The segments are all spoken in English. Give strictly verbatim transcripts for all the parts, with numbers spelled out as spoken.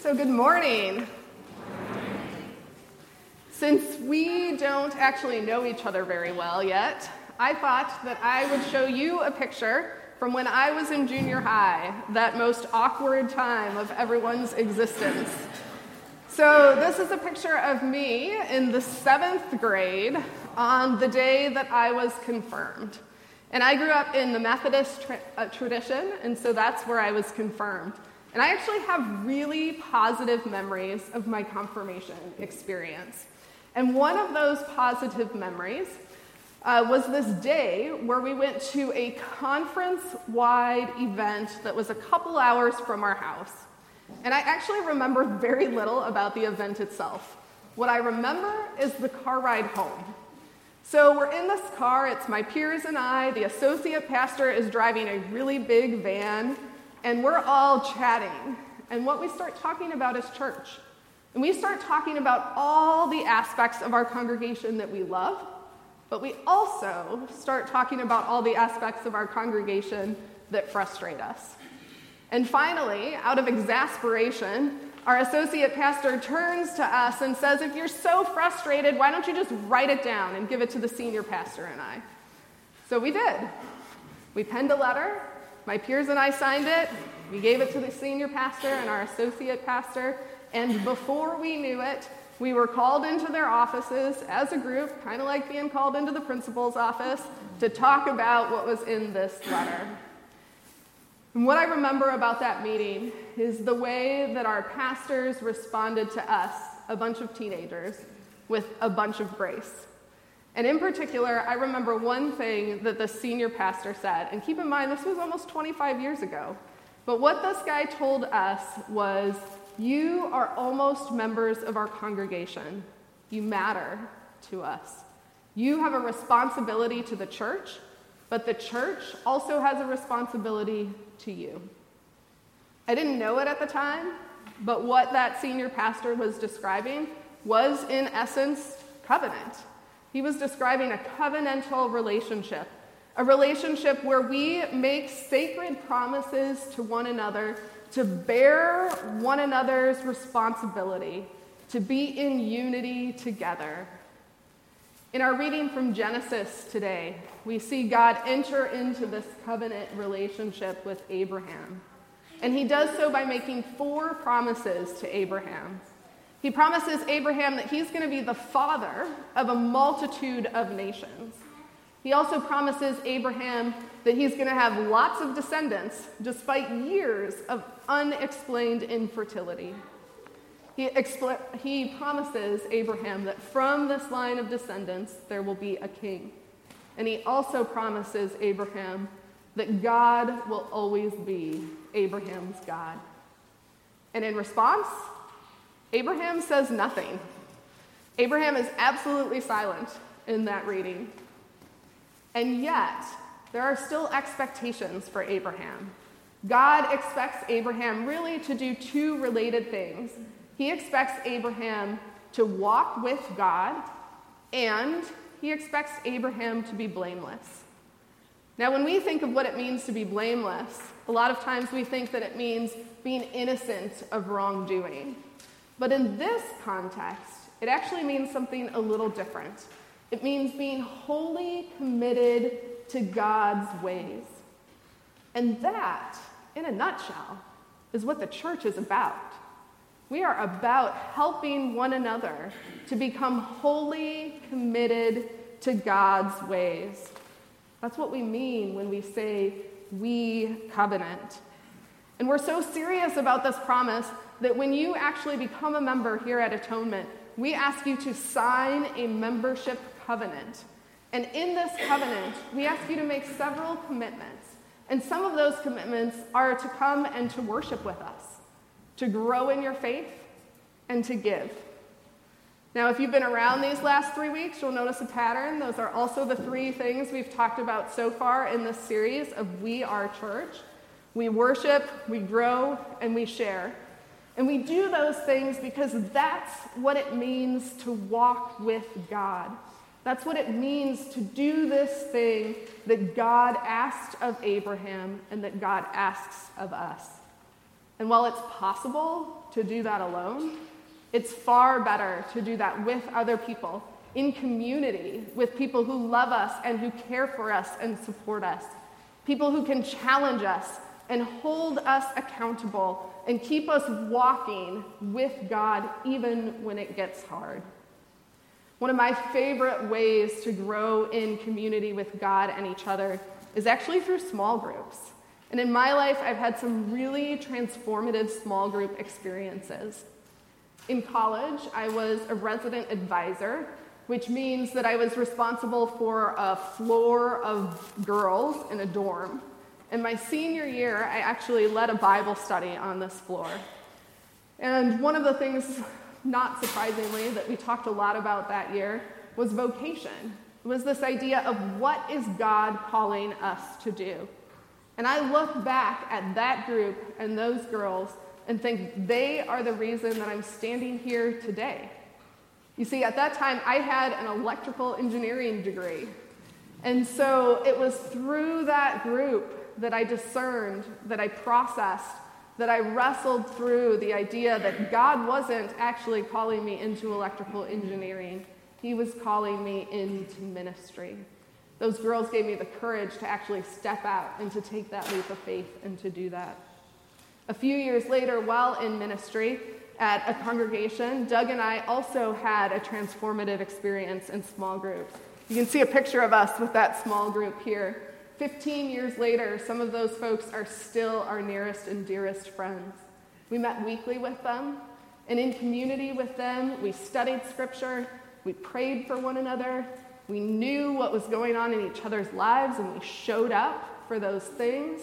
So good morning. Since we don't actually know each other very well yet, I thought that I would show you a picture from when I was in junior high, that most awkward time of everyone's existence. So this is a picture of me in the seventh grade on the day that I was confirmed. And I grew up in the Methodist tra- uh, tradition, and so that's where I was confirmed. And I actually have really positive memories of my confirmation experience. And one of those positive memories uh, was this day where we went to a conference-wide event that was a couple hours from our house. And I actually remember very little about the event itself. What I remember is the car ride home. So we're in this car, it's my peers and I, the associate pastor is driving a really big van, and we're all chatting. And what we start talking about is church. And we start talking about all the aspects of our congregation that we love, but we also start talking about all the aspects of our congregation that frustrate us. And finally, out of exasperation, our associate pastor turns to us and says, if you're so frustrated, why don't you just write it down and give it to the senior pastor and I? So we did. We penned a letter. My peers and I signed it. We gave it to the senior pastor and our associate pastor. And before we knew it, we were called into their offices as a group, kind of like being called into the principal's office, to talk about what was in this letter. And what I remember about that meeting is the way that our pastors responded to us, a bunch of teenagers, with a bunch of grace. And in particular, I remember one thing that the senior pastor said, and keep in mind, this was almost twenty-five years ago. But what this guy told us was, you are almost members of our congregation. You matter to us. You have a responsibility to the church, but the church also has a responsibility to you. I didn't know it at the time, but what that senior pastor was describing was, in essence, covenant. He was describing a covenantal relationship, a relationship where we make sacred promises to one another to bear one another's responsibility, to be in unity together. In our reading from Genesis today, we see God enter into this covenant relationship with Abraham. And he does so by making four promises to Abraham. He promises Abraham that he's going to be the father of a multitude of nations. He also promises Abraham that he's going to have lots of descendants despite years of unexplained infertility. He, expl- he promises Abraham that from this line of descendants there will be a king. And he also promises Abraham that God will always be Abraham's God. And in response, Abraham says nothing. Abraham is absolutely silent in that reading. And yet, there are still expectations for Abraham. God expects Abraham really to do two related things. He expects Abraham to walk with God, and he expects Abraham to be blameless. Now, when we think of what it means to be blameless, a lot of times we think that it means being innocent of wrongdoing. But in this context, it actually means something a little different. It means being wholly committed to God's ways. And that, in a nutshell, is what the church is about. We are about helping one another to become wholly committed to God's ways. That's what we mean when we say we covenant. And we're so serious about this promise that when you actually become a member here at Atonement, we ask you to sign a membership covenant. And in this covenant, we ask you to make several commitments. And some of those commitments are to come and to worship with us, to grow in your faith, and to give. Now, if you've been around these last three weeks, you'll notice a pattern. Those are also the three things we've talked about so far in this series of We Are Church. We worship, we grow, and we share. And we do those things because that's what it means to walk with God. That's what it means to do this thing that God asked of Abraham and that God asks of us. And while it's possible to do that alone, it's far better to do that with other people, in community, with people who love us and who care for us and support us, people who can challenge us and hold us accountable and keep us walking with God even when it gets hard. One of my favorite ways to grow in community with God and each other is actually through small groups. And in my life, I've had some really transformative small group experiences. In college, I was a resident advisor, which means that I was responsible for a floor of girls in a dorm. And my senior year, I actually led a Bible study on this floor. And one of the things, not surprisingly, that we talked a lot about that year was vocation. It was this idea of what is God calling us to do? And I look back at that group and those girls and think they are the reason that I'm standing here today. You see, at that time, I had an electrical engineering degree. And so it was through that group that I discerned, that I processed, that I wrestled through the idea that God wasn't actually calling me into electrical engineering. He was calling me into ministry. Those girls gave me the courage to actually step out and to take that leap of faith and to do that. A few years later, while in ministry at a congregation, Doug and I also had a transformative experience in small groups. You can see a picture of us with that small group here. Fifteen years later, some of those folks are still our nearest and dearest friends. We met weekly with them, and in community with them, we studied scripture, we prayed for one another, we knew what was going on in each other's lives, and we showed up for those things.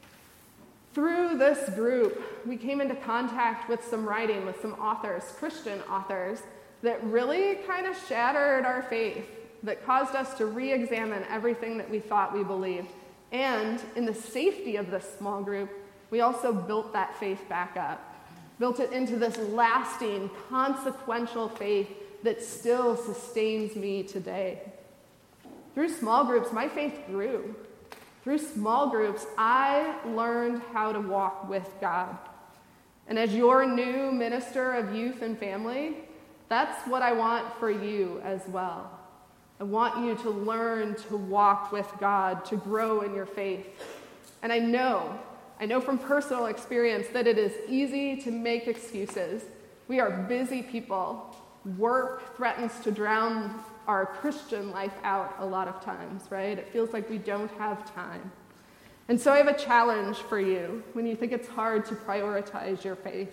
Through this group, we came into contact with some writing, with some authors, Christian authors, that really kind of shattered our faith, that caused us to re-examine everything that we thought we believed. And in the safety of this small group, we also built that faith back up, built it into this lasting, consequential faith that still sustains me today. Through small groups, my faith grew. Through small groups, I learned how to walk with God. And as your new minister of youth and family, that's what I want for you as well. I want you to learn to walk with God, to grow in your faith. And I know, I know from personal experience that it is easy to make excuses. We are busy people. Work threatens to drown our Christian life out a lot of times, right? It feels like we don't have time. And so I have a challenge for you when you think it's hard to prioritize your faith.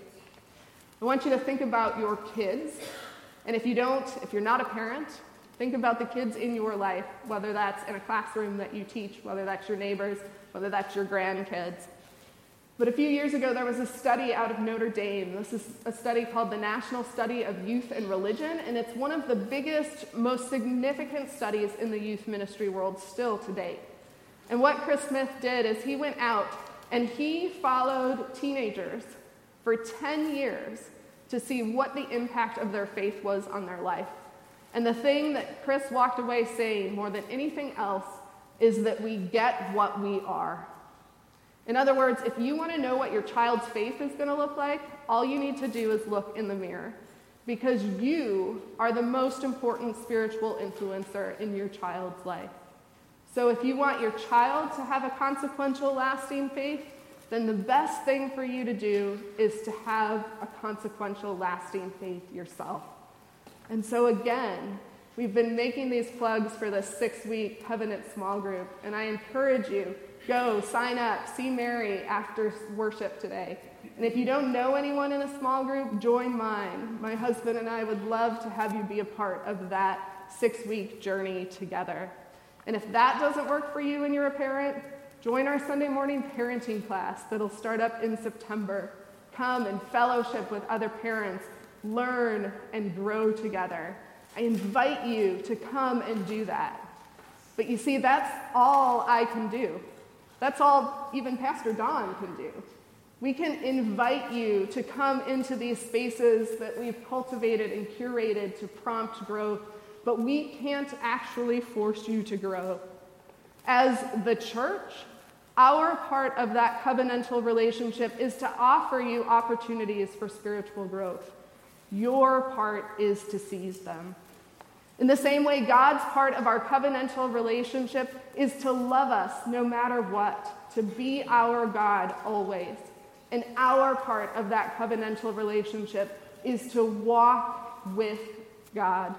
I want you to think about your kids. And if you don't, if you're not a parent, think about the kids in your life, whether that's in a classroom that you teach, whether that's your neighbors, whether that's your grandkids. But a few years ago, there was a study out of Notre Dame. This is a study called the National Study of Youth and Religion, and it's one of the biggest, most significant studies in the youth ministry world still to date. And what Chris Smith did is he went out and he followed teenagers for ten years to see what the impact of their faith was on their life. And the thing that Chris walked away saying more than anything else is that we get what we are. In other words, if you want to know what your child's faith is going to look like, all you need to do is look in the mirror, because you are the most important spiritual influencer in your child's life. So if you want your child to have a consequential, lasting faith, then the best thing for you to do is to have a consequential, lasting faith yourself. And so again, we've been making these plugs for this six-week covenant small group, and I encourage you, go, sign up, see Mary after worship today. And if you don't know anyone in a small group, join mine. My husband and I would love to have you be a part of that six-week journey together. And if that doesn't work for you and you're a parent, join our Sunday morning parenting class that'll start up in September. Come and fellowship with other parents, learn and grow together. I invite you to come and do that. But you see, that's all I can do. That's all even Pastor Don can do. We can invite you to come into these spaces that we've cultivated and curated to prompt growth, but we can't actually force you to grow. As the church, Our part of that covenantal relationship is to offer you opportunities for spiritual growth. Your part is to seize them. In the same way, God's part of our covenantal relationship is to love us no matter what, to be our God always. And our part of that covenantal relationship is to walk with God.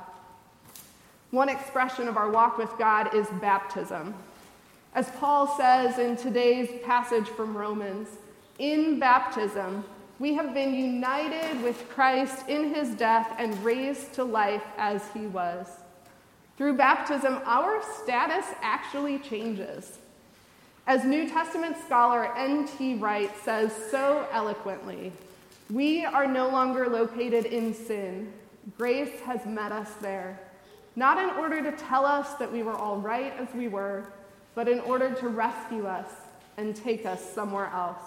One expression of our walk with God is baptism. As Paul says in today's passage from Romans, in baptism, we have been united with Christ in his death and raised to life as he was. Through baptism, our status actually changes. As New Testament scholar N T Wright says so eloquently, we are no longer located in sin. Grace has met us there, not in order to tell us that we were all right as we were, but in order to rescue us and take us somewhere else.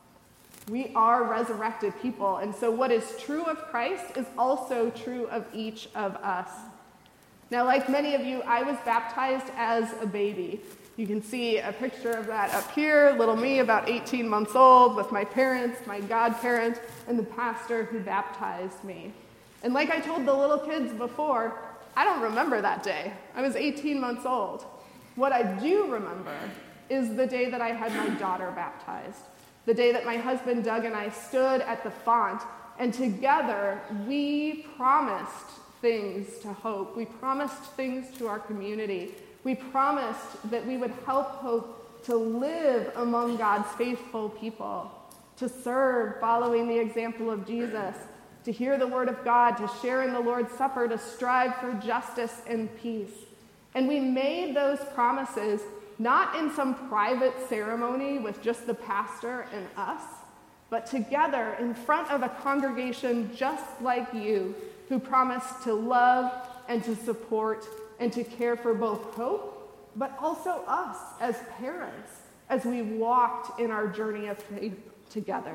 We are resurrected people, and so what is true of Christ is also true of each of us. Now, like many of you, I was baptized as a baby. You can see a picture of that up here, little me, about eighteen months old, with my parents, my godparent, and the pastor who baptized me. And like I told the little kids before, I don't remember that day. I was eighteen months old. What I do remember is the day that I had my daughter baptized, the day that my husband Doug and I stood at the font, and together we promised things to Hope. We promised things to our community. We promised that we would help Hope to live among God's faithful people, to serve following the example of Jesus, to hear the word of God, to share in the Lord's Supper, to strive for justice and peace. And we made those promises not in some private ceremony with just the pastor and us, but together in front of a congregation just like you, who promised to love and to support and to care for both Hope, but also us as parents, as we walked in our journey of faith together.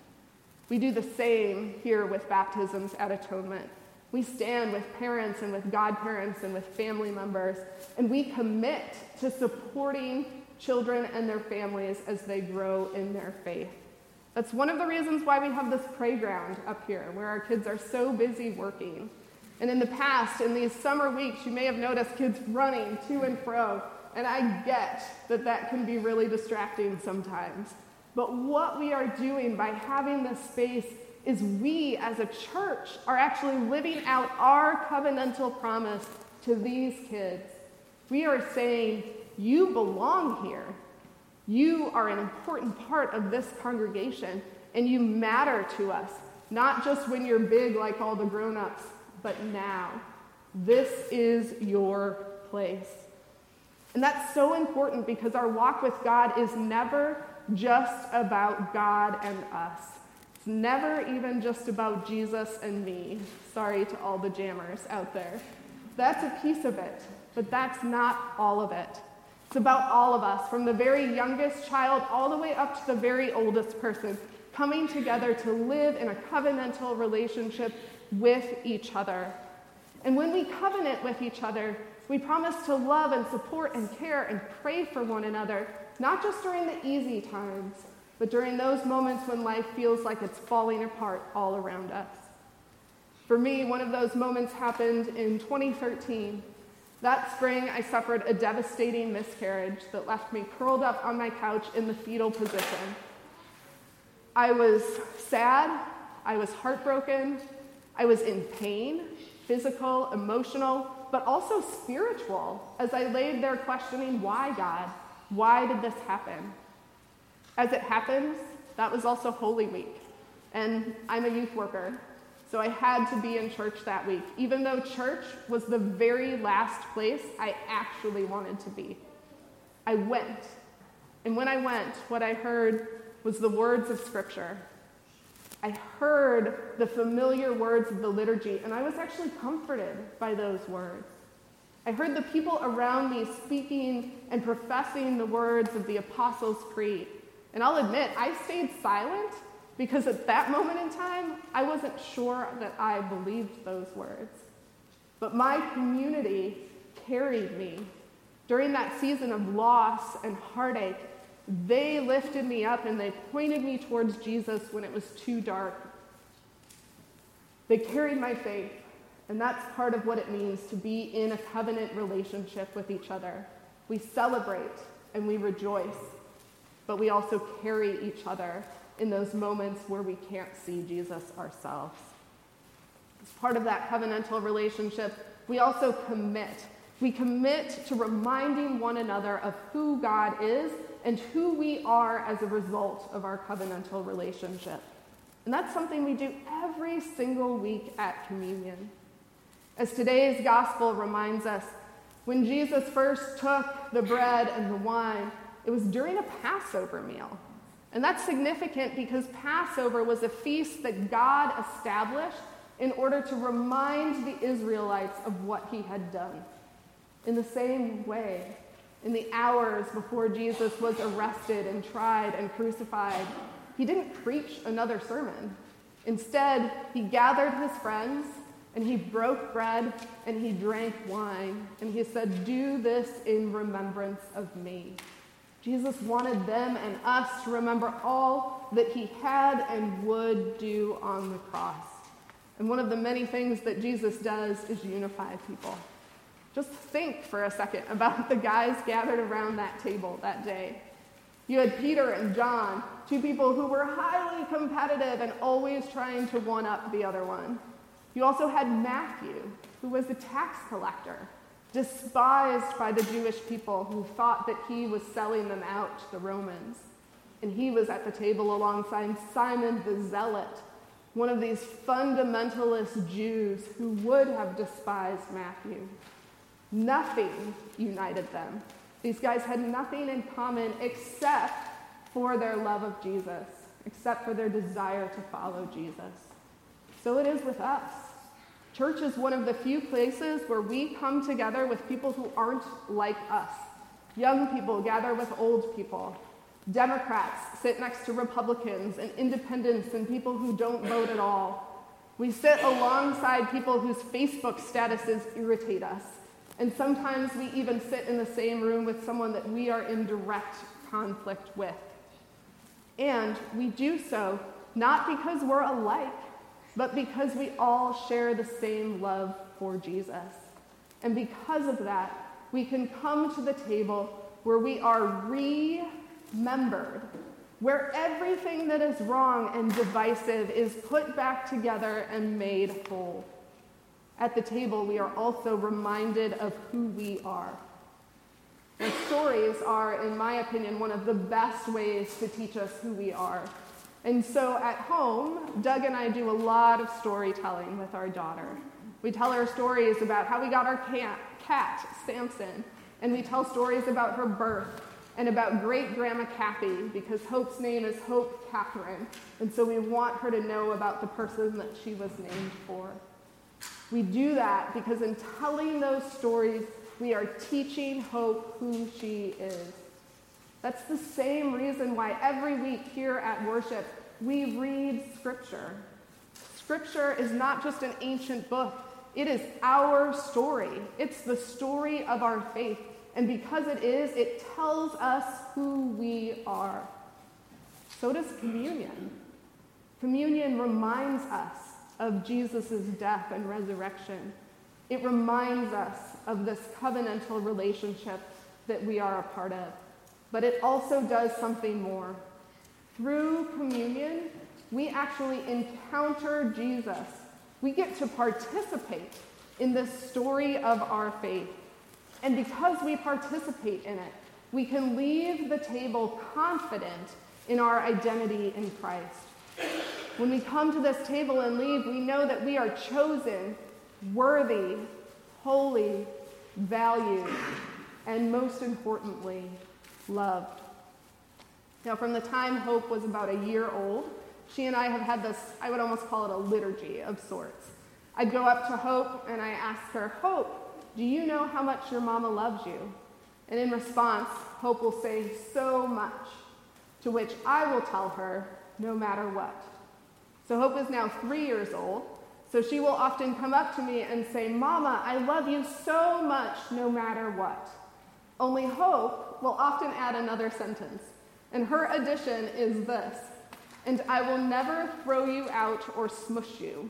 We do the same here with baptisms at Atonement. We stand with parents and with godparents and with family members, and we commit to supporting children and their families as they grow in their faith. That's one of the reasons why we have this playground up here, where our kids are so busy working. And in the past, in these summer weeks, you may have noticed kids running to and fro, and I get that that can be really distracting sometimes. But what we are doing by having this space is we, as a church, are actually living out our covenantal promise to these kids. We are saying, you belong here. You are an important part of this congregation, and you matter to us, not just when you're big like all the grown-ups, but now. This is your place. And that's so important because our walk with God is never just about God and us. It's never even just about Jesus and me. Sorry to all the jammers out there. That's a piece of it, but that's not all of it. It's about all of us, from the very youngest child all the way up to the very oldest person, coming together to live in a covenantal relationship with each other. And when we covenant with each other, we promise to love and support and care and pray for one another, not just during the easy times, but during those moments when life feels like it's falling apart all around us. For me, one of those moments happened in twenty thirteen. That spring, I suffered a devastating miscarriage that left me curled up on my couch in the fetal position. I was sad, I was heartbroken, I was in pain, physical, emotional, but also spiritual, as I laid there questioning, why, God? Why did this happen? As it happens, that was also Holy Week, and I'm a youth worker, so I had to be in church that week, even though church was the very last place I actually wanted to be. I went, and when I went, what I heard was the words of Scripture. I heard the familiar words of the liturgy, and I was actually comforted by those words. I heard the people around me speaking and professing the words of the Apostles' Creed. And I'll admit, I stayed silent because at that moment in time, I wasn't sure that I believed those words. But my community carried me. During that season of loss and heartache, They lifted me up and they pointed me towards Jesus when it was too dark. They carried my faith, and that's part of what it means to be in a covenant relationship with each other. We celebrate and we rejoice, but we also carry each other in those moments where we can't see Jesus ourselves. As part of that covenantal relationship, we also commit. We commit to reminding one another of who God is and who we are as a result of our covenantal relationship. And that's something we do every single week at communion. As today's gospel reminds us, when Jesus first took the bread and the wine, it was during a Passover meal. And that's significant because Passover was a feast that God established in order to remind the Israelites of what he had done. In the same way, in the hours before Jesus was arrested and tried and crucified, he didn't preach another sermon. Instead, he gathered his friends and he broke bread and he drank wine. And he said, "Do this in remembrance of me." Jesus wanted them and us to remember all that he had and would do on the cross. And one of the many things that Jesus does is unify people. Just think for a second about the guys gathered around that table that day. You had Peter and John, two people who were highly competitive and always trying to one-up the other one. You also had Matthew, who was a tax collector, despised by the Jewish people who thought that he was selling them out to the Romans. And he was at the table alongside Simon the Zealot, one of these fundamentalist Jews who would have despised Matthew. Nothing united them. These guys had nothing in common except for their love of Jesus, except for their desire to follow Jesus. So it is with us. Church is one of the few places where we come together with people who aren't like us. Young people gather with old people. Democrats sit next to Republicans and independents and people who don't vote at all. We sit alongside people whose Facebook statuses irritate us. And sometimes we even sit in the same room with someone that we are in direct conflict with. And we do so not because we're alike, but because we all share the same love for Jesus. And because of that, we can come to the table where we are remembered, where everything that is wrong and divisive is put back together and made whole. At the table, we are also reminded of who we are. And stories are, in my opinion, one of the best ways to teach us who we are. And so at home, Doug and I do a lot of storytelling with our daughter. We tell her stories about how we got our cat, cat Samson, and we tell stories about her birth and about great-grandma Kathy, because Hope's name is Hope Catherine, and so we want her to know about the person that she was named for. We do that because in telling those stories, we are teaching Hope who she is. That's the same reason why every week here at worship, we read Scripture. Scripture is not just an ancient book. It is our story. It's the story of our faith. And because it is, it tells us who we are. So does communion. Communion reminds us of Jesus' death and resurrection. It reminds us of this covenantal relationship that we are a part of. But it also does something more. Through communion, we actually encounter Jesus. We get to participate in the story of our faith. And because we participate in it, we can leave the table confident in our identity in Christ. When we come to this table and leave, we know that we are chosen, worthy, holy, valued, and most importantly, loved. Now, from the time Hope was about a year old, she and I have had this, I would almost call it a liturgy of sorts. I'd go up to Hope and I ask her, "Hope, do you know how much your mama loves you?" And in response, Hope will say, "So much," to which I will tell her, "No matter what." So Hope is now three years old, so she will often come up to me and say, "Mama, I love you so much no matter what." Only Hope will often add another sentence. And her addition is this: and I will never throw you out or smush you.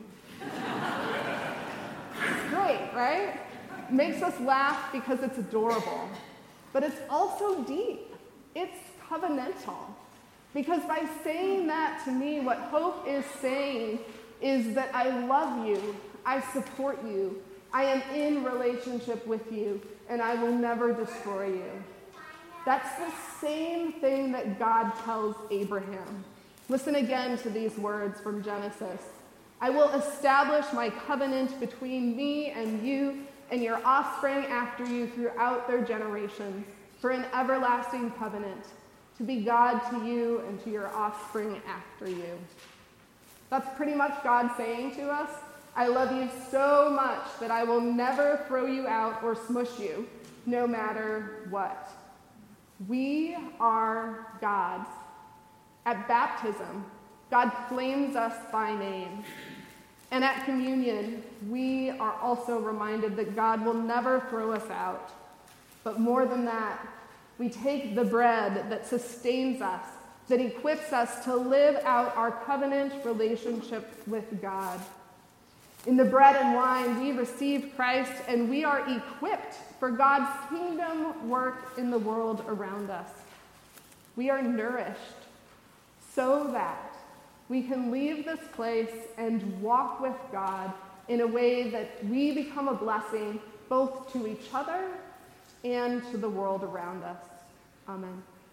It's great, right? Makes us laugh because it's adorable. But it's also deep. It's covenantal. Because by saying that to me, what Hope is saying is that I love you, I support you, I am in relationship with you, and I will never destroy you. That's the same thing that God tells Abraham. Listen again to these words from Genesis. I will establish my covenant between me and you and your offspring after you throughout their generations, for an everlasting covenant, to be God to you and to your offspring after you. That's pretty much God saying to us, I love you so much that I will never throw you out or smush you, no matter what. We are God's. At baptism, God claims us by name. And at communion, we are also reminded that God will never throw us out. But more than that, we take the bread that sustains us, that equips us to live out our covenant relationship with God. In the bread and wine, we receive Christ, and we are equipped for God's kingdom work in the world around us. We are nourished so that we can leave this place and walk with God in a way that we become a blessing both to each other and to the world around us. Amen.